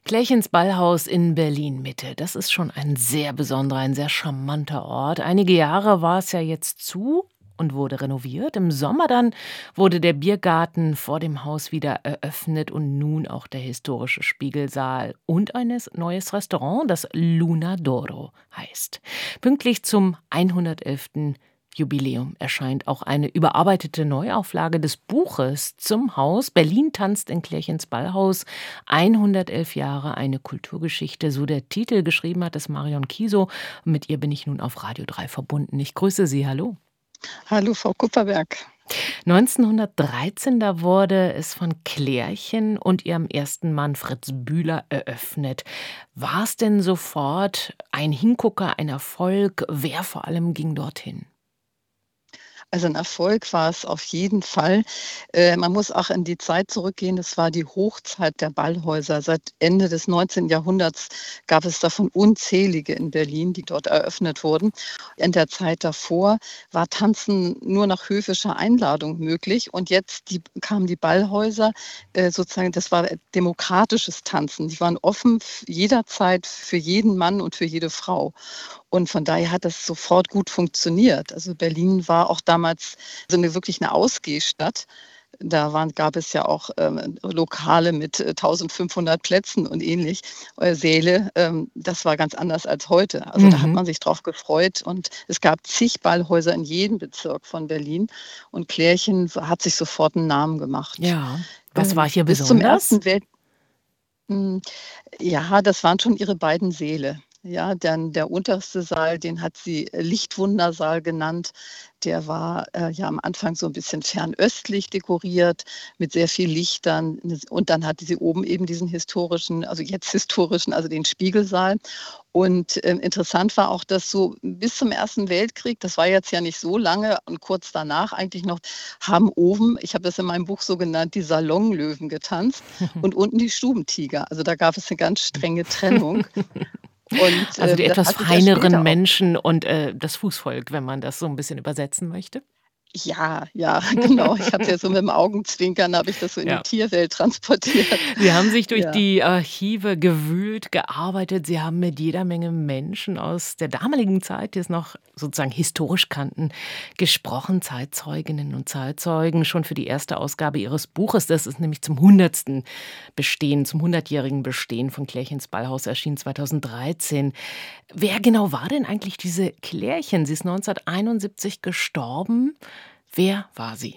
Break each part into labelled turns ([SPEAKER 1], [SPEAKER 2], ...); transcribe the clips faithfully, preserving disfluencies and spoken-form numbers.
[SPEAKER 1] Klärchens Ballhaus in Berlin-Mitte, das ist schon ein sehr besonderer, ein sehr charmanter Ort. Einige Jahre war es ja jetzt zu und wurde renoviert. Im Sommer dann wurde der Biergarten vor dem Haus wieder eröffnet und nun auch der historische Spiegelsaal und ein neues Restaurant, das Luna d'Oro heißt. Pünktlich zum hundertelften Jubiläum erscheint auch eine überarbeitete Neuauflage des Buches zum Haus. Berlin tanzt in Klärchens Ballhaus. hundertelf Jahre, eine Kulturgeschichte, so der Titel. Geschrieben hat es Marion Kiesow. Mit ihr bin ich nun auf Radio drei verbunden. Ich grüße Sie, hallo.
[SPEAKER 2] Hallo, Frau Kupperberg.
[SPEAKER 1] neunzehnhundertdreizehn, da wurde es von Klärchen und ihrem ersten Mann Fritz Bühler eröffnet. War es denn sofort ein Hingucker, ein Erfolg? Wer vor allem ging dorthin?
[SPEAKER 2] Also ein Erfolg war es auf jeden Fall. Äh, man muss auch in die Zeit zurückgehen, das war die Hochzeit der Ballhäuser. Seit Ende des neunzehnten Jahrhunderts gab es davon unzählige in Berlin, die dort eröffnet wurden. In der Zeit davor war Tanzen nur nach höfischer Einladung möglich und jetzt die, kamen die Ballhäuser, äh, sozusagen, das war demokratisches Tanzen. Die waren offen f- jederzeit für jeden Mann und für jede Frau. Und von daher hat das sofort gut funktioniert. Also Berlin war auch damals so eine wirklich eine Ausgehstadt. Da waren, gab es ja auch ähm, Lokale mit äh, eintausendfünfhundert Plätzen und ähnlich, äh, Säle. Ähm, das war ganz anders als heute. Also da hat
[SPEAKER 1] Mhm.
[SPEAKER 2] man sich drauf gefreut und es gab zig Ballhäuser in jedem Bezirk von Berlin und Klärchen hat sich sofort einen Namen gemacht.
[SPEAKER 1] Ja. Was war
[SPEAKER 2] Ähm,
[SPEAKER 1] hier
[SPEAKER 2] bis zum
[SPEAKER 1] besonders?
[SPEAKER 2] Ersten Welt hm, ja, das waren schon ihre beiden Säle. Ja, dann der unterste Saal, den hat sie äh, Lichtwundersaal genannt. Der war, äh, ja am Anfang so ein bisschen fernöstlich dekoriert mit sehr viel Lichtern. Und dann hatte sie oben eben diesen historischen, also jetzt historischen, also den Spiegelsaal. Und, ähm, interessant war auch, dass so bis zum Ersten Weltkrieg, das war jetzt ja nicht so lange und kurz danach eigentlich noch, haben oben, ich habe das in meinem Buch so genannt, die Salonlöwen getanzt und unten die Stubentiger. Also, da gab es eine ganz strenge Trennung und,
[SPEAKER 1] Also die
[SPEAKER 2] ähm, das
[SPEAKER 1] etwas
[SPEAKER 2] hat sich ja
[SPEAKER 1] feineren
[SPEAKER 2] später auch.
[SPEAKER 1] Menschen und, äh, das Fußvolk, wenn man das so ein bisschen übersetzen möchte?
[SPEAKER 2] Ja, ja, genau. Ich habe es ja so mit dem Augenzwinkern habe ich das so in die
[SPEAKER 1] Ja.
[SPEAKER 2] Tierwelt transportiert.
[SPEAKER 1] Sie haben sich durch
[SPEAKER 2] Ja.
[SPEAKER 1] die Archive gewühlt, gearbeitet. Sie haben mit jeder Menge Menschen aus der damaligen Zeit, die es noch sozusagen historisch kannten, gesprochen, Zeitzeuginnen und Zeitzeugen, schon für die erste Ausgabe Ihres Buches. Das ist nämlich zum hundertsten Bestehen, zum hundertjährigen Bestehen von Klärchens Ballhaus, erschien zweitausenddreizehn. Wer genau war denn eigentlich diese Klärchen? Sie ist neunzehnhunderteinundsiebzig gestorben. Wer war sie?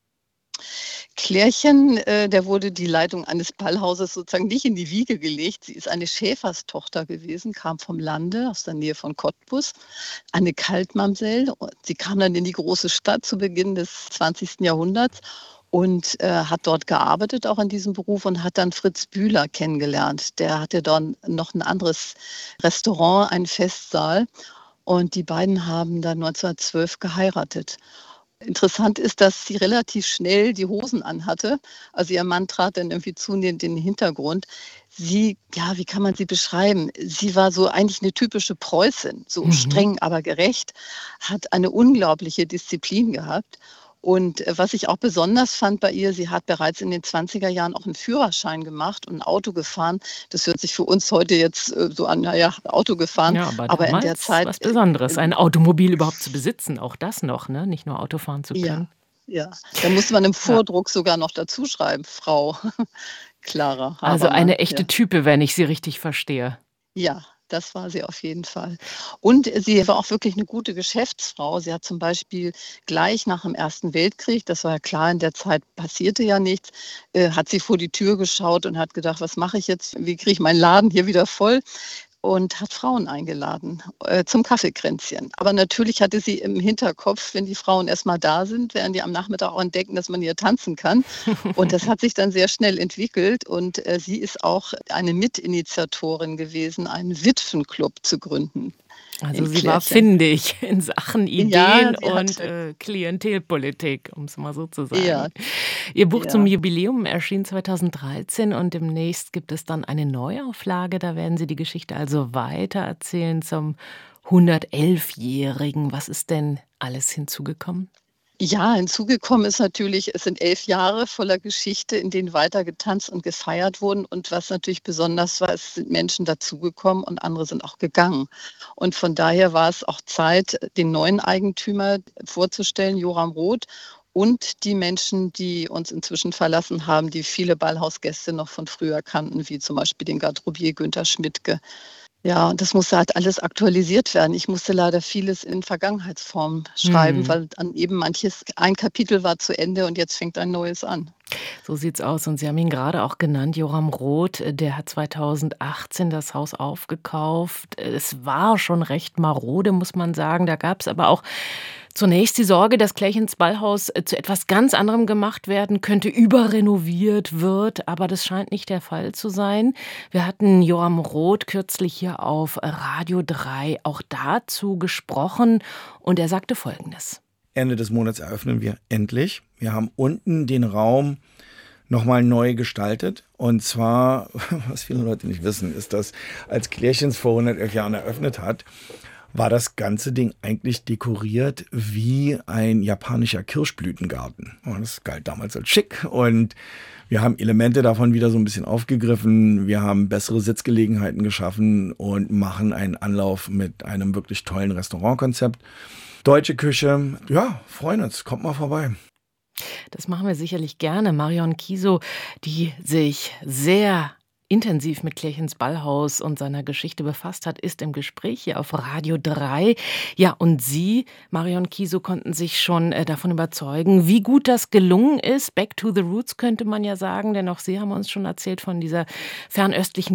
[SPEAKER 2] Klärchen, äh, der wurde die Leitung eines Ballhauses sozusagen nicht in die Wiege gelegt. Sie ist eine Schäferstochter gewesen, kam vom Lande aus der Nähe von Cottbus, eine Kaltmamsell. Sie kam dann in die große Stadt zu Beginn des zwanzigsten Jahrhunderts und, äh, hat dort gearbeitet, auch in diesem Beruf und hat dann Fritz Bühler kennengelernt. Der hatte dann noch ein anderes Restaurant, einen Festsaal und die beiden haben dann neunzehnhundertzwölf geheiratet. Interessant ist, dass sie relativ schnell die Hosen anhatte. Also ihr Mann trat dann irgendwie zunehmend in den Hintergrund. Sie, ja, wie kann man sie beschreiben? Sie war so eigentlich eine typische Preußin, so
[SPEAKER 1] Mhm.
[SPEAKER 2] streng, aber gerecht, hat eine unglaubliche Disziplin gehabt. Und äh, was ich auch besonders fand bei ihr, sie hat bereits in den zwanziger Jahren auch einen Führerschein gemacht und ein Auto gefahren. Das hört sich für uns heute jetzt äh, so an, naja, Auto gefahren.
[SPEAKER 1] Ja, aber
[SPEAKER 2] Aber in der
[SPEAKER 1] damals
[SPEAKER 2] Zeit,
[SPEAKER 1] was
[SPEAKER 2] äh,
[SPEAKER 1] Besonderes, ein Automobil überhaupt zu besitzen, auch das noch, ne? Nicht nur Auto fahren zu
[SPEAKER 2] ja,
[SPEAKER 1] können.
[SPEAKER 2] ja. Da musste man im
[SPEAKER 1] Ja,
[SPEAKER 2] Vordruck sogar noch dazuschreiben, Frau Clara
[SPEAKER 1] also eine
[SPEAKER 2] Habermann,
[SPEAKER 1] echte
[SPEAKER 2] ja.
[SPEAKER 1] Type, wenn ich Sie richtig verstehe.
[SPEAKER 2] Ja, das war sie auf jeden Fall. Und sie war auch wirklich eine gute Geschäftsfrau. Sie hat zum Beispiel gleich nach dem Ersten Weltkrieg, das war ja klar, in der Zeit passierte ja nichts, äh, hat sie vor die Tür geschaut und hat gedacht: „Was mache ich jetzt? Wie kriege ich meinen Laden hier wieder voll?“ Und hat Frauen eingeladen, äh, zum Kaffekränzchen. Aber natürlich hatte sie im Hinterkopf, wenn die Frauen erst mal da sind, werden die am Nachmittag auch entdecken, dass man hier tanzen kann. Und das hat sich dann sehr schnell entwickelt und, äh, sie ist auch eine Mitinitiatorin gewesen, einen Witwenclub zu gründen
[SPEAKER 1] Also
[SPEAKER 2] in
[SPEAKER 1] sie war
[SPEAKER 2] Klärchen.
[SPEAKER 1] findig in Sachen
[SPEAKER 2] Ja,
[SPEAKER 1] Ideen
[SPEAKER 2] sie
[SPEAKER 1] und,
[SPEAKER 2] hatte
[SPEAKER 1] äh, Klientelpolitik, um's mal so zu
[SPEAKER 2] ja,
[SPEAKER 1] sagen. Ihr Buch zum
[SPEAKER 2] ja.
[SPEAKER 1] Jubiläum erschien zweitausenddreizehn und demnächst gibt es dann eine Neuauflage. Da werden Sie die Geschichte also weitererzählen zum hundertelfjährigen. Was ist denn alles hinzugekommen?
[SPEAKER 2] Ja, hinzugekommen ist natürlich, es sind elf Jahre voller Geschichte, in denen weiter getanzt und gefeiert wurden. Und was natürlich besonders war, es sind Menschen dazugekommen und andere sind auch gegangen. Und von daher war es auch Zeit, den neuen Eigentümer vorzustellen, Joram Roth, und die Menschen, die uns inzwischen verlassen haben, die viele Ballhausgäste noch von früher kannten, wie zum Beispiel den Garderobier Günter Schmidtke. Ja, und das musste halt alles aktualisiert werden. Ich musste leider vieles in Vergangenheitsform schreiben,
[SPEAKER 1] Mhm.
[SPEAKER 2] weil dann eben manches ein Kapitel war zu Ende und jetzt fängt ein neues an.
[SPEAKER 1] So sieht's aus. Und Sie haben ihn gerade auch genannt, Joram Roth, äh, der hat zweitausendachtzehn das Haus aufgekauft. Es war schon recht marode, muss man sagen. Da gab's aber auch zunächst die Sorge, dass Klärchens Ballhaus äh, zu etwas ganz anderem gemacht werden könnte, überrenoviert wird. Aber das scheint nicht der Fall zu sein. Wir hatten Joram Roth kürzlich hier auf Radio drei auch dazu gesprochen. Und er sagte Folgendes.
[SPEAKER 3] Ende des Monats eröffnen wir endlich. Wir haben unten den Raum nochmal neu gestaltet. Und zwar, was viele Leute nicht wissen, ist, dass als Klärchens vor hundertelf Jahren eröffnet hat, war das ganze Ding eigentlich dekoriert wie ein japanischer Kirschblütengarten. Und das galt damals als schick. Und wir haben Elemente davon wieder so ein bisschen aufgegriffen. Wir haben bessere Sitzgelegenheiten geschaffen und machen einen Anlauf mit einem wirklich tollen Restaurantkonzept. Deutsche Küche, ja, freuen uns, kommt mal vorbei.
[SPEAKER 1] Das machen wir sicherlich gerne. Marion Kiesow, die sich sehr intensiv mit Klärchens Ballhaus und seiner Geschichte befasst hat, ist im Gespräch hier auf Radio drei. Ja, und Sie, Marion Kiesow, konnten sich schon äh, davon überzeugen, wie gut das gelungen ist. Back to the roots könnte man ja sagen, denn auch Sie haben uns schon erzählt von dieser fernöstlichen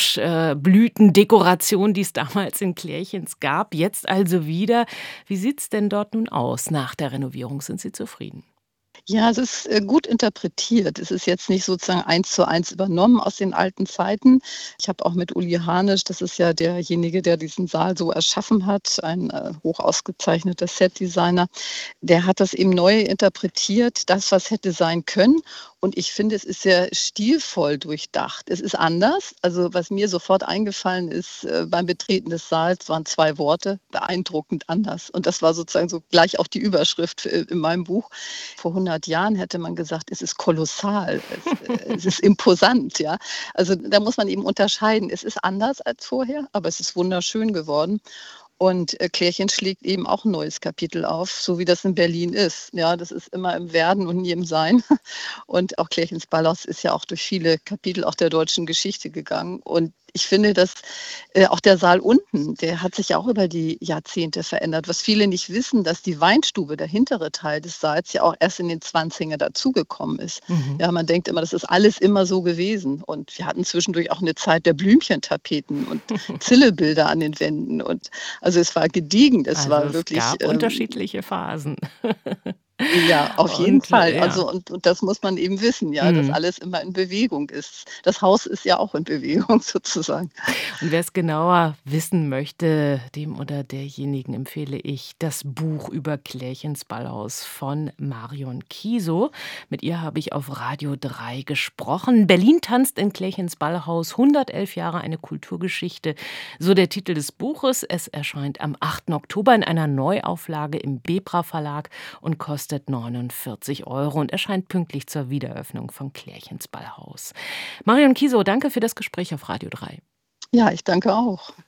[SPEAKER 1] Kirschblütendekoration, die es damals in Klärchens gab. Jetzt also wieder. Wie sieht's denn dort nun aus nach der Renovierung? Sind Sie zufrieden?
[SPEAKER 2] Ja, es ist äh, gut interpretiert. Es ist jetzt nicht sozusagen eins zu eins übernommen aus den alten Zeiten. Ich habe auch mit Uli Hanisch, das ist ja derjenige, der diesen Saal so erschaffen hat, ein äh, hoch ausgezeichneter Setdesigner, der hat das eben neu interpretiert, das, was hätte sein können. Und ich finde, es ist sehr stilvoll durchdacht. Es ist anders. Also was mir sofort eingefallen ist äh, beim Betreten des Saals, waren zwei Worte: beeindruckend anders. Und das war sozusagen so gleich auch die Überschrift äh, in meinem Buch. Vor hundert Jahren hätte man gesagt, es ist kolossal, es, äh, es ist imposant. Ja? Also da muss man eben unterscheiden. Es ist anders als vorher, aber es ist wunderschön geworden. Und äh, Klärchen schlägt eben auch ein neues Kapitel auf, so wie das in Berlin ist. Ja, das ist immer im Werden und nie im Sein. Und auch Klärchens Ballhaus ist ja auch durch viele Kapitel auch der deutschen Geschichte gegangen. Und ich finde, dass äh, auch der Saal unten, der hat sich ja auch über die Jahrzehnte verändert. Was viele nicht wissen, dass die Weinstube, der hintere Teil des Saals, ja auch erst in den Zwanzigern dazugekommen ist.
[SPEAKER 1] Mhm.
[SPEAKER 2] Ja, man denkt immer, das ist alles immer so gewesen. Und wir hatten zwischendurch auch eine Zeit der Blümchentapeten und Zillebilder an den Wänden. Und also es war gediegen, es
[SPEAKER 1] Also
[SPEAKER 2] war
[SPEAKER 1] es
[SPEAKER 2] wirklich,
[SPEAKER 1] gab
[SPEAKER 2] ähm,
[SPEAKER 1] unterschiedliche Phasen.
[SPEAKER 2] ja, auf jeden
[SPEAKER 1] Und
[SPEAKER 2] Fall.
[SPEAKER 1] äh, ja.
[SPEAKER 2] Also und, und das muss man eben wissen, ja, dass
[SPEAKER 1] Mhm.
[SPEAKER 2] alles immer in Bewegung ist. Das Haus ist ja auch in Bewegung sozusagen.
[SPEAKER 1] Und wer es genauer wissen möchte, dem oder derjenigen empfehle ich das Buch über Klärchens Ballhaus von Marion Kiesow. Mit ihr habe ich auf Radio drei gesprochen. Berlin tanzt in Klärchens Ballhaus, hundertelf Jahre eine Kulturgeschichte. So der Titel des Buches. Es erscheint am achten Oktober in einer Neuauflage im Bebra Verlag und kostet neunundvierzig Euro und erscheint pünktlich zur Wiedereröffnung von Klärchens Ballhaus. Marion Kiesow, danke für das Gespräch auf Radio drei.
[SPEAKER 2] Ja, ich danke auch.